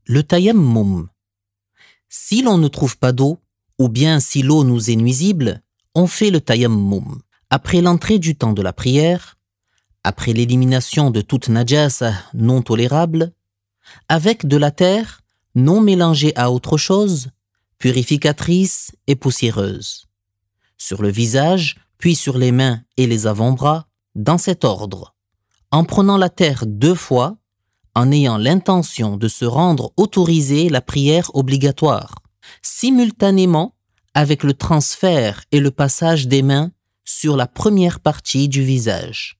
Le tayammum. Si l'on ne trouve pas d'eau, ou bien si l'eau nous est nuisible, on fait le tayammum. Après l'entrée du temps de la prière, après l'élimination de toute najasa non tolérable, avec de la terre non mélangée à autre chose, purificatrice et poussiéreuse. Sur le visage, puis sur les mains et les avant-bras, dans cet ordre, en prenant la terre 2 fois, en ayant l'intention de se rendre autoriser la prière obligatoire, simultanément avec le transfert et le passage des mains sur la première partie du visage.